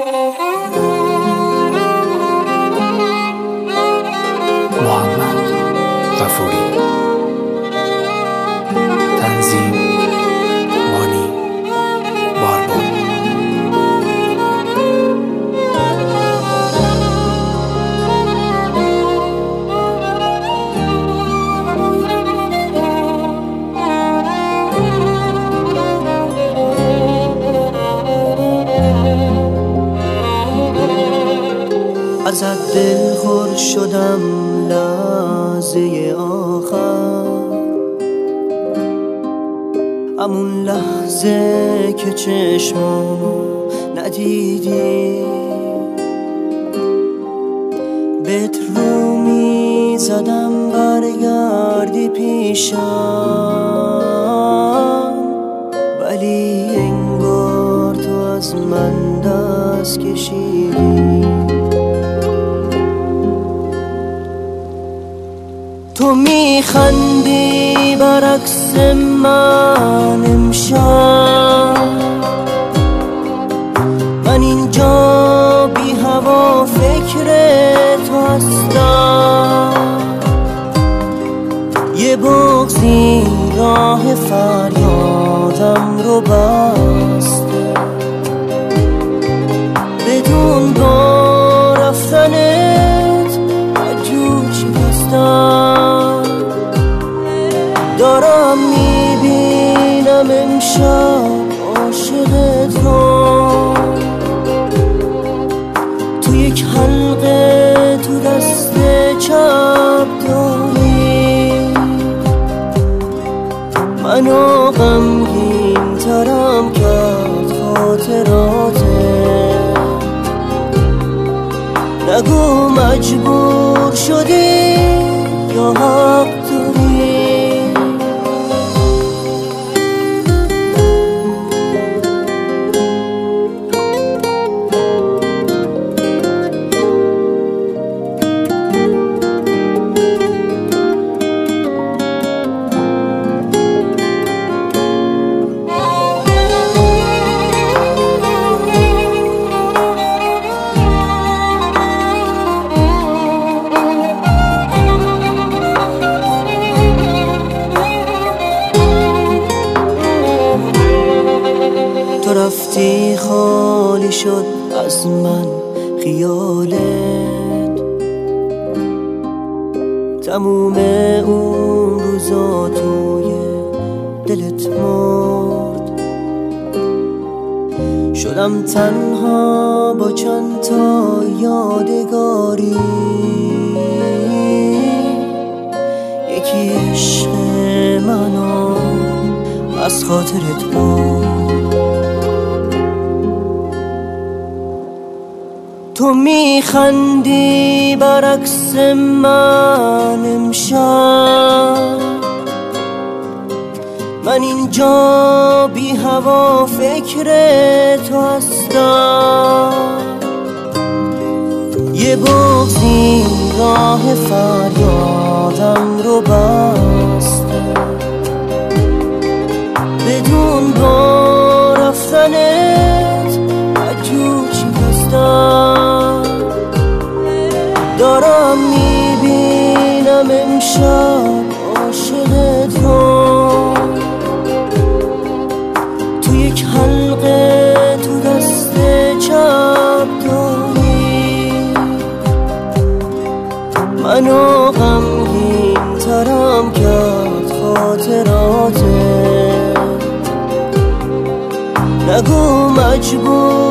محمد غفوری. تنظیم مانی باربون. ازت دلخور شدم لحظه آخر، همون لحظه که چشمامو ندیدی، بهت رو میزدم برگردی پیشم، ولی انگار تو از من دست کشیدی. تو میخندی برعکس من امشب، من اینجا بی هوا فکر تو هستم، یه بغضی راه فریادم رو بسته، بدون با رفتنت عجور شکستم. دارم میبینم امشب عاشقت رو، تو یک حلقه تو دست چپ داری، منو غمگین ترم کرد خاطراته. نگو مجبور شدی یا حق داری. تو رفتی خالی شد از من خیالت، تموم اون روزا توی دلت مرد، شدم تنها با چند تا یادگاری، یکی عشق منو از خاطرت بود. تو میخندی برعکس من امشب، من اینجا بی هوا فکر تو هستم، یه بغضی راه فریادم رو بسته، بدون با رفتنت عجور شکستم. دارم میبینم امشب عاشقت رو، تو یک حلقه تو دست چپ داری، منو غمگین ترم کرد خاطراته. نگو مجبور